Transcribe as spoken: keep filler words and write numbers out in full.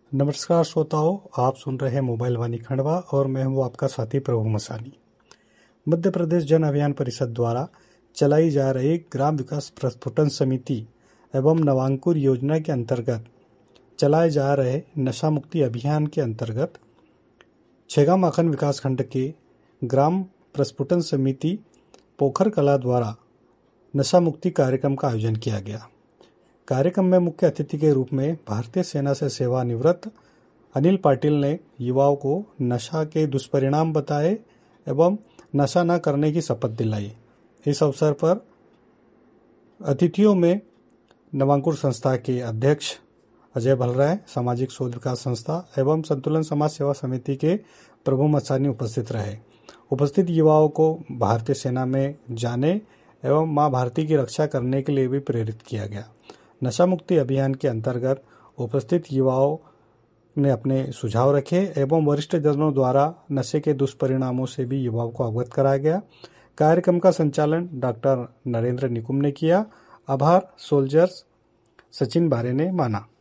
नमस्कार श्रोताओं, आप सुन रहे हैं मोबाइल वाणी खंडवा और मैं हूं आपका साथी प्रभु मसानी। मध्य प्रदेश जन अभियान परिषद द्वारा चलाई जा रही ग्राम विकास प्रस्फुटन समिति एवं नवांकुर योजना के अंतर्गत चलाए जा रहे नशा मुक्ति अभियान के अंतर्गत छेगामाखन विकासखंड के ग्राम प्रस्फुटन समिति पोखर कला द्वारा नशा मुक्ति कार्यक्रम का आयोजन किया गया। कार्यक्रम में मुख्य अतिथि के रूप में भारतीय सेना से सेवानिवृत्त अनिल पाटिल ने युवाओं को नशा के दुष्परिणाम बताए एवं नशा न करने की शपथ दिलाई। इस अवसर पर अतिथियों में नवांकुर संस्था के अध्यक्ष अजय भलराय, सामाजिक शोध विकास संस्था एवं संतुलन समाज सेवा समिति के प्रभु मसानी उपस्थित रहे। उपस्थित युवाओं को भारतीय सेना में जाने एवं मां भारती की रक्षा करने के लिए भी प्रेरित किया गया। नशा मुक्ति अभियान के अंतर्गत उपस्थित युवाओं ने अपने सुझाव रखे एवं वरिष्ठ जनों द्वारा नशे के दुष्परिणामों से भी युवाओं को अवगत कराया गया। कार्यक्रम का संचालन डॉक्टर नरेंद्र निकुम ने किया। आभार सोल्जर्स सचिन बारे ने माना।